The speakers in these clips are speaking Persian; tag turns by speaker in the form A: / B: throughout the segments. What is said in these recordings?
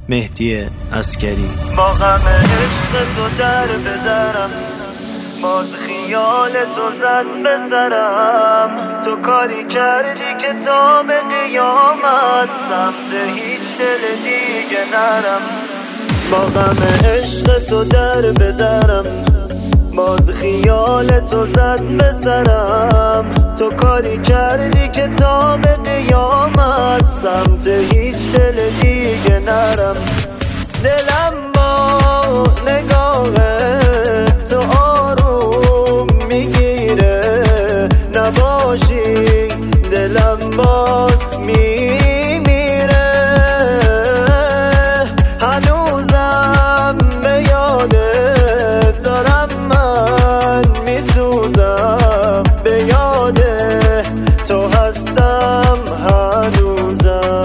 A: مهدی عسکری.
B: با غم عشق تو در بدرم، باز خیال تو زد به سرم. تو کاری کردی که تا به قیامت سمت هیچ دل دیگه نرم. با غم عشق تو در بدرم، باز خیال تو زد به سرم. تو کاری کردی که تا به قیامت سمت هیچ دل دیگه نرم. دلم با نگاه تو آروم میگیره، نباشی دلم باز میمیره. هنوزم به یادت دارم، من میسوزم به یاد تو هستم هنوزم.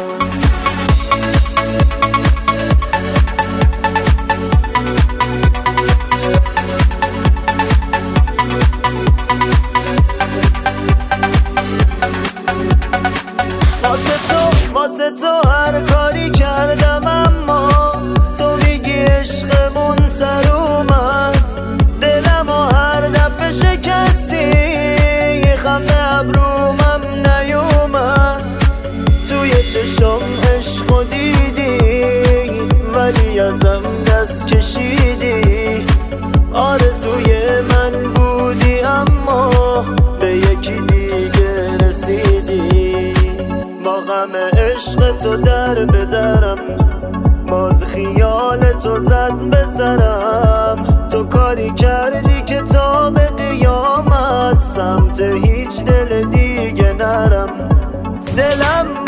B: واسه تو هر کاری کردم، اما تو میگی عشقمون سر اومد. دلم و هر دفعه شکستی، خم ابرومم نیومد. توی چشم عشقو دیدی، ولی ازم دست کشیدی. آرزوی من بودی اما به یکی دیگه رسیدی. با غم عشق تو در بدرم، باز خیال تو زد به سرم. تو کاری کردی که تا به قیامت سمت هیچ دل دیگه نرم. دلم